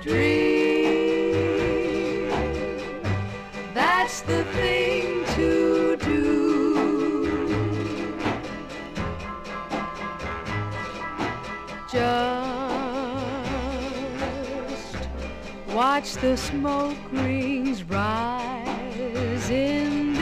dream. That's the thing to do. Just watch the smoke rings rise in